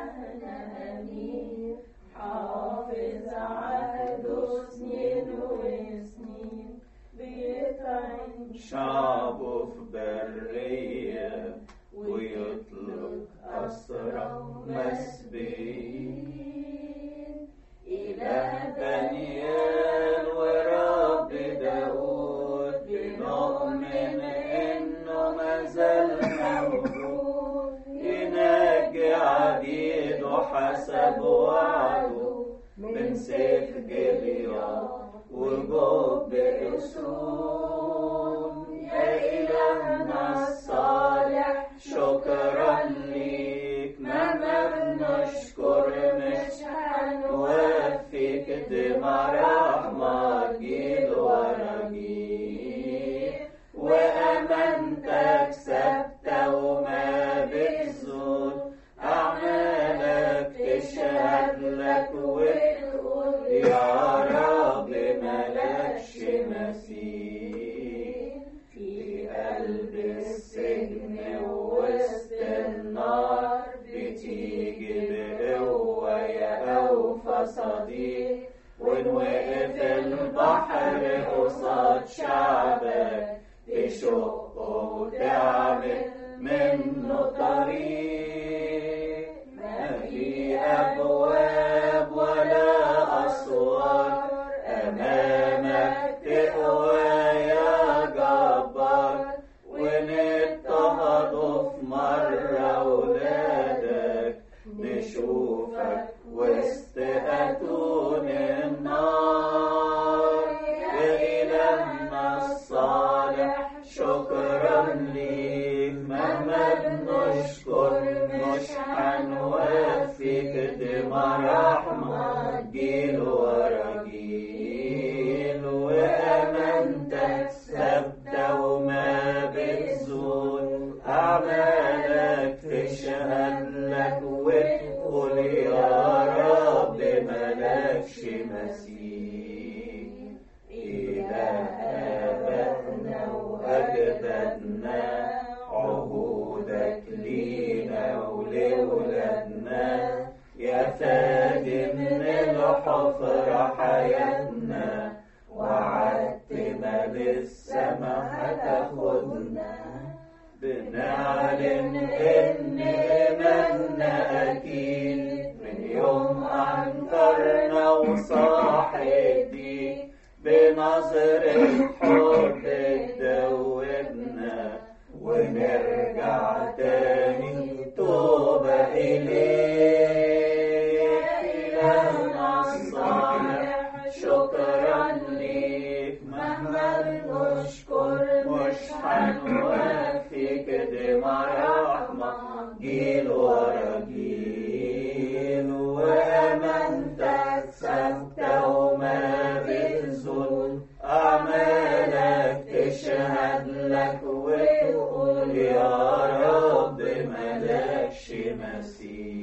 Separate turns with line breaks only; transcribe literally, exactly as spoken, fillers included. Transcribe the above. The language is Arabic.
إلهنا أمين حافظ عهده سنين وسنين بيطعن
شعبه في برية ويطلق أسرى مسبيين. إله دانيال ورب داود بنؤمن إنه مازال موجود ينجي عبيده حسب وعده من سيف جلياد وجب أسود. يا إلهنا الصالح شكرا ليك مهما بنشكر مش هنوفيك دمع رحمة جيل ورا جيل وأمانتك ثابتة وما بتزول أعمالك تشهد لك وتقول يا رب ملكش مثيل. في قلب السجن ووسط النار بتيجي بقوة يا أوفى صديق ونوقف البحر قصاد شعبك تشقه وتعمل منه طريق. ما في أبواب ولا أسوار أمامك تقوى يا جبار ونضطهدوا في مرة أولادك نشوفك وسط أتون النار. يا إلهنا الصالح شكرا ليك مهما بنشكر مش هنوفيك دمع رحمة جيل ورا جيل وأمانتك ثابتة وما بتزول أعمالك تشهد لك وتقول يا رب ملكش مثيل. إله آبائنا وأجدادنا عهودك لينا ولولادنا يا فادي من الحفرة حياتنا وعدتنا للسما هتاخدنا. بنعلن إن إيماننا أكيد من يوم أنكرنا وصاح الدين بنظرة حب تدوبنا ونرجع تاني توبة إليك. إلهنا الصالح شكرا ليك مهما بنشكر مش هنوفيك دمع رحمة جيل ورا جيل وأمانتك ثابتة وما بتزول أعمالك تشهد لك وتقول يا رب ملكش مثيل.